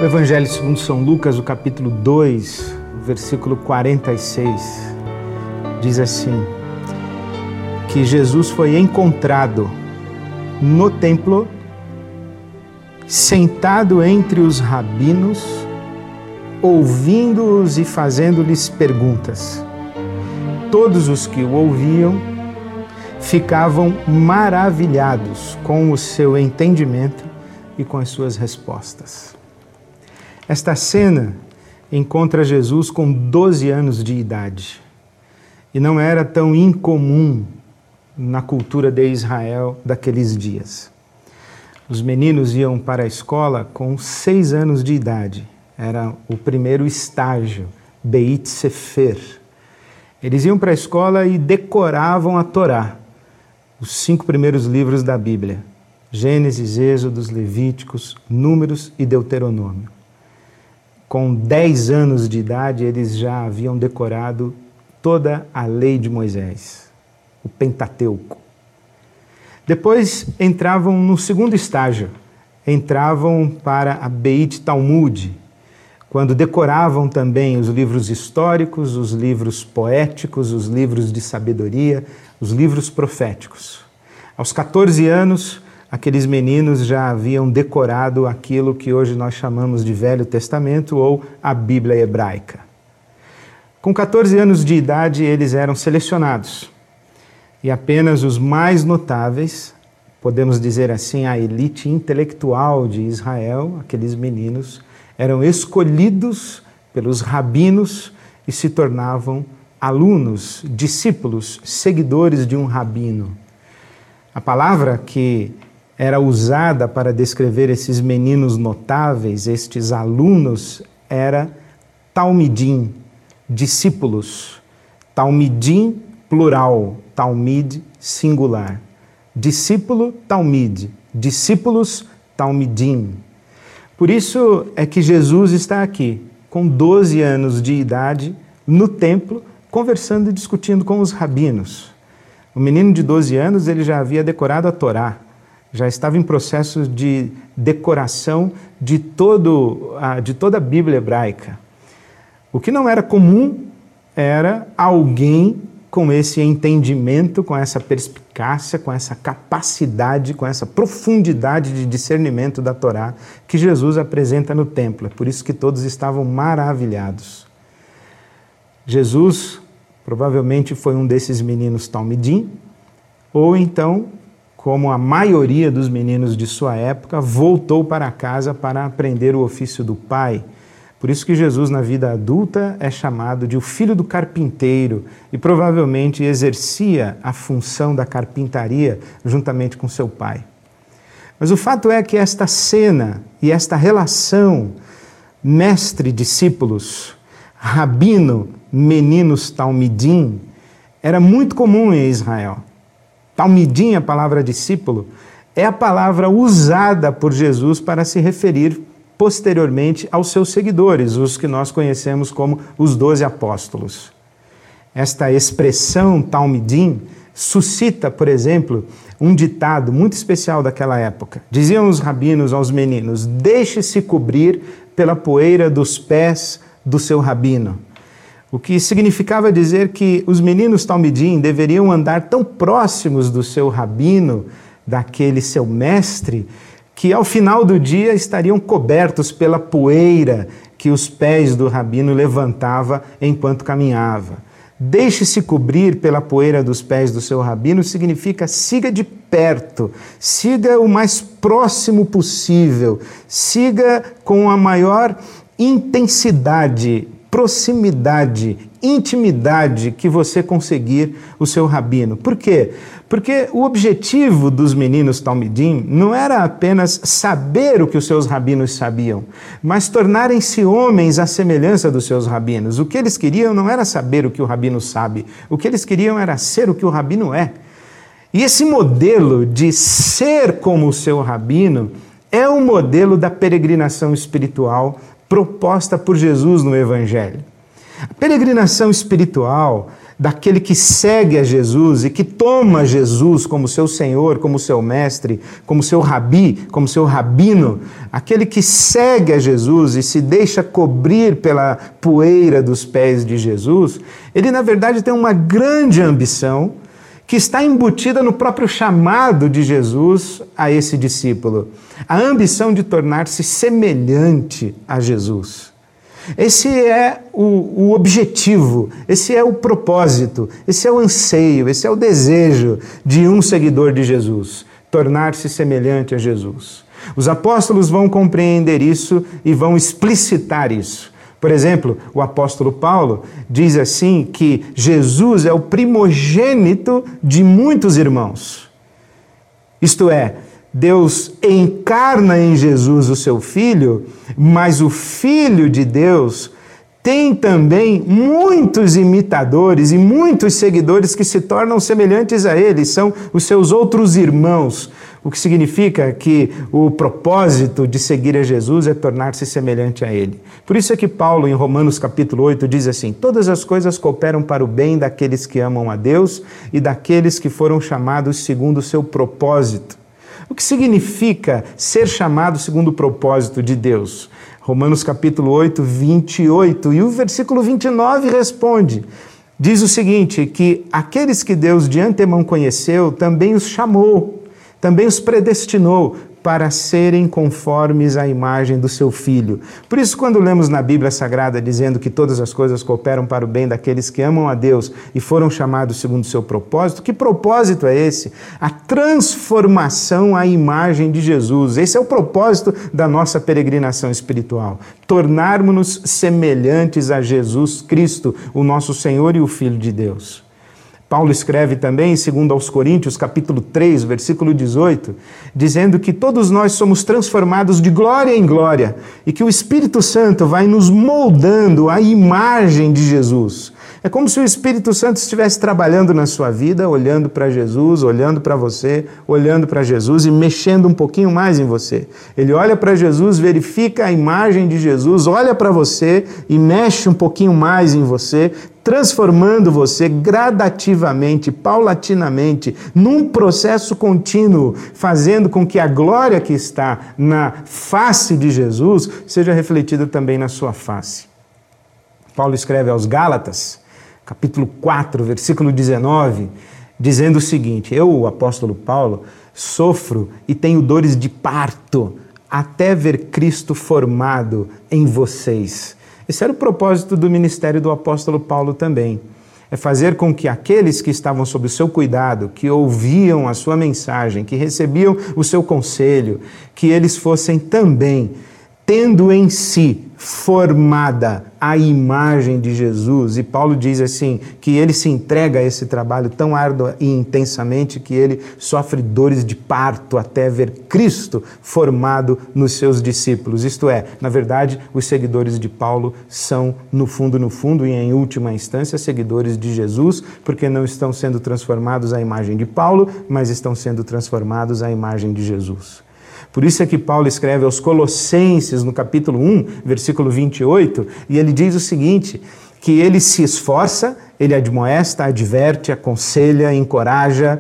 O Evangelho segundo São Lucas, o capítulo 2, versículo 46, diz assim, que Jesus foi encontrado no templo, sentado entre os rabinos, ouvindo-os e fazendo-lhes perguntas. Todos os que o ouviam ficavam maravilhados com o seu entendimento e com as suas respostas. Esta cena encontra Jesus com 12 anos de idade e não era tão incomum na cultura de Israel daqueles dias. Os meninos iam para a escola com 6 anos de idade, era o primeiro estágio, Beit Sefer. Eles iam para a escola e decoravam a Torá, os 5 primeiros livros da Bíblia, Gênesis, Êxodos, Levíticos, Números e Deuteronômio. Com 10 anos de idade, eles já haviam decorado toda a lei de Moisés, o Pentateuco. Depois entravam no segundo estágio, entravam para a Beit Talmud, quando decoravam também os livros históricos, os livros poéticos, os livros de sabedoria, os livros proféticos. Aos 14 anos, aqueles meninos já haviam decorado aquilo que hoje nós chamamos de Velho Testamento ou a Bíblia hebraica. Com 14 anos de idade, eles eram selecionados e apenas os mais notáveis, podemos dizer assim, a elite intelectual de Israel, aqueles meninos, eram escolhidos pelos rabinos e se tornavam alunos, discípulos, seguidores de um rabino. A palavra que era usada para descrever esses meninos notáveis, estes alunos, era talmidim, discípulos. Talmidim, plural, talmid, singular. Discípulo, talmid. Discípulos, talmidim. Por isso é que Jesus está aqui, com 12 anos de idade, no templo, conversando e discutindo com os rabinos. O menino de 12 anos, ele já havia decorado a Torá, já estava em processo de decoração de toda a Bíblia hebraica. O que não era comum era alguém com esse entendimento, com essa perspicácia, com essa capacidade, com essa profundidade de discernimento da Torá que Jesus apresenta no templo. É por isso que todos estavam maravilhados. Jesus provavelmente foi um desses meninos talmidim, ou então, como a maioria dos meninos de sua época, voltou para casa para aprender o ofício do pai. Por isso que Jesus, na vida adulta, é chamado de o filho do carpinteiro e provavelmente exercia a função da carpintaria juntamente com seu pai. Mas o fato é que esta cena e esta relação mestre-discípulos, rabino, meninos talmidim, era muito comum em Israel. Talmidim, a palavra discípulo, é a palavra usada por Jesus para se referir posteriormente aos seus seguidores, os que nós conhecemos como os 12 apóstolos. Esta expressão talmidim suscita, por exemplo, um ditado muito especial daquela época. Diziam os rabinos aos meninos: deixe-se cobrir pela poeira dos pés do seu rabino. O que significava dizer que os meninos talmidim deveriam andar tão próximos do seu rabino, daquele seu mestre, que ao final do dia estariam cobertos pela poeira que os pés do rabino levantava enquanto caminhava. Deixe-se cobrir pela poeira dos pés do seu rabino significa siga de perto, siga o mais próximo possível, siga com a maior intensidade, proximidade, intimidade que você conseguir o seu rabino. Por quê? Porque o objetivo dos meninos talmidim não era apenas saber o que os seus rabinos sabiam, mas tornarem-se homens à semelhança dos seus rabinos. O que eles queriam não era saber o que o rabino sabe, o que eles queriam era ser o que o rabino é. E esse modelo de ser como o seu rabino é o modelo da peregrinação espiritual proposta por Jesus no Evangelho. A peregrinação espiritual daquele que segue a Jesus e que toma Jesus como seu Senhor, como seu mestre, como seu rabi, como seu rabino, aquele que segue a Jesus e se deixa cobrir pela poeira dos pés de Jesus, ele na verdade tem uma grande ambição que está embutida no próprio chamado de Jesus a esse discípulo. A ambição de tornar-se semelhante a Jesus. Esse é o objetivo, esse é o propósito, esse é o anseio, esse é o desejo de um seguidor de Jesus, tornar-se semelhante a Jesus. Os apóstolos vão compreender isso e vão explicitar isso. Por exemplo, o apóstolo Paulo diz assim que Jesus é o primogênito de muitos irmãos. Isto é, Deus encarna em Jesus o seu Filho, mas o Filho de Deus tem também muitos imitadores e muitos seguidores que se tornam semelhantes a ele, são os seus outros irmãos, o que significa que o propósito de seguir a Jesus é tornar-se semelhante a ele. Por isso é que Paulo, em Romanos capítulo 8, diz assim: todas as coisas cooperam para o bem daqueles que amam a Deus e daqueles que foram chamados segundo o seu propósito. O que significa ser chamado segundo o propósito de Deus? Romanos capítulo 8, 28, e o versículo 29 responde. Diz o seguinte, que aqueles que Deus de antemão conheceu, também os chamou, também os predestinou para serem conformes à imagem do seu Filho. Por isso, quando lemos na Bíblia Sagrada dizendo que todas as coisas cooperam para o bem daqueles que amam a Deus e foram chamados segundo o seu propósito, que propósito é esse? A transformação à imagem de Jesus. Esse é o propósito da nossa peregrinação espiritual. Tornarmos-nos semelhantes a Jesus Cristo, o nosso Senhor e o Filho de Deus. Paulo escreve também, segundo aos Coríntios, capítulo 3, versículo 18, dizendo que todos nós somos transformados de glória em glória e que o Espírito Santo vai nos moldando à imagem de Jesus. É como se o Espírito Santo estivesse trabalhando na sua vida, olhando para Jesus, olhando para você, olhando para Jesus e mexendo um pouquinho mais em você. Ele olha para Jesus, verifica a imagem de Jesus, olha para você e mexe um pouquinho mais em você, transformando você gradativamente, paulatinamente, num processo contínuo, fazendo com que a glória que está na face de Jesus seja refletida também na sua face. Paulo escreve aos Gálatas, capítulo 4, versículo 19, dizendo o seguinte: eu, o apóstolo Paulo, sofro e tenho dores de parto até ver Cristo formado em vocês. Esse era o propósito do ministério do apóstolo Paulo também. É fazer com que aqueles que estavam sob o seu cuidado, que ouviam a sua mensagem, que recebiam o seu conselho, que eles fossem também, tendo em si formada a imagem de Jesus. E Paulo diz assim, que ele se entrega a esse trabalho tão árduo e intensamente que ele sofre dores de parto até ver Cristo formado nos seus discípulos. Isto é, na verdade, os seguidores de Paulo são, no fundo e em última instância, seguidores de Jesus, porque não estão sendo transformados à imagem de Paulo, mas estão sendo transformados à imagem de Jesus. Por isso é que Paulo escreve aos Colossenses, no capítulo 1, versículo 28, e ele diz o seguinte, que ele se esforça, ele admoesta, adverte, aconselha, encoraja,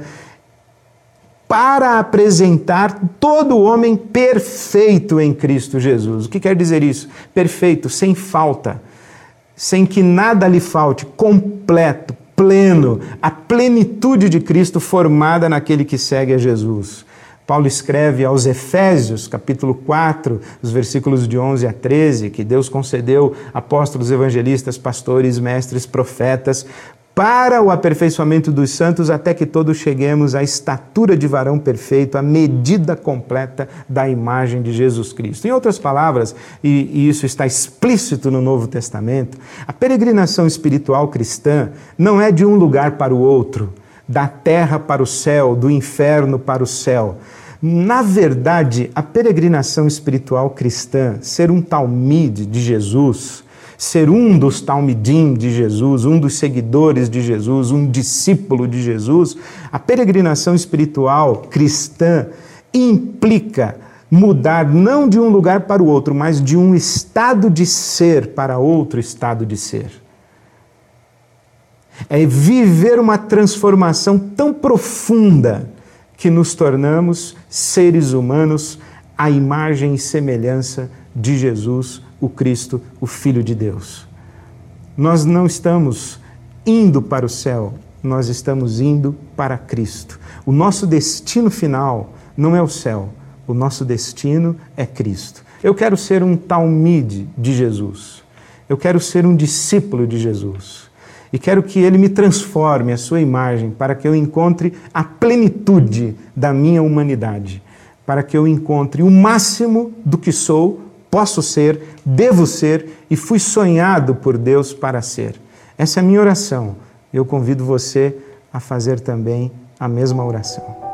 para apresentar todo homem perfeito em Cristo Jesus. O que quer dizer isso? Perfeito, sem falta, sem que nada lhe falte, completo, pleno, a plenitude de Cristo formada naquele que segue a Jesus. Paulo escreve aos Efésios, capítulo 4, os versículos de 11 a 13, que Deus concedeu apóstolos, evangelistas, pastores, mestres, profetas, para o aperfeiçoamento dos santos, até que todos cheguemos à estatura de varão perfeito, à medida completa da imagem de Jesus Cristo. Em outras palavras, e isso está explícito no Novo Testamento, a peregrinação espiritual cristã não é de um lugar para o outro, da terra para o céu, do inferno para o céu. Na verdade, a peregrinação espiritual cristã, ser um talmide de Jesus, ser um dos talmidim de Jesus, um dos seguidores de Jesus, um discípulo de Jesus, a peregrinação espiritual cristã implica mudar não de um lugar para o outro, mas de um estado de ser para outro estado de ser. É viver uma transformação tão profunda que nos tornamos seres humanos à imagem e semelhança de Jesus, o Cristo, o Filho de Deus. Nós não estamos indo para o céu, nós estamos indo para Cristo. O nosso destino final não é o céu, o nosso destino é Cristo. Eu quero ser um talmide de Jesus. Eu quero ser um discípulo de Jesus. E quero que Ele me transforme a sua imagem para que eu encontre a plenitude da minha humanidade, para que eu encontre o máximo do que sou, posso ser, devo ser e fui sonhado por Deus para ser. Essa é a minha oração. Eu convido você a fazer também a mesma oração.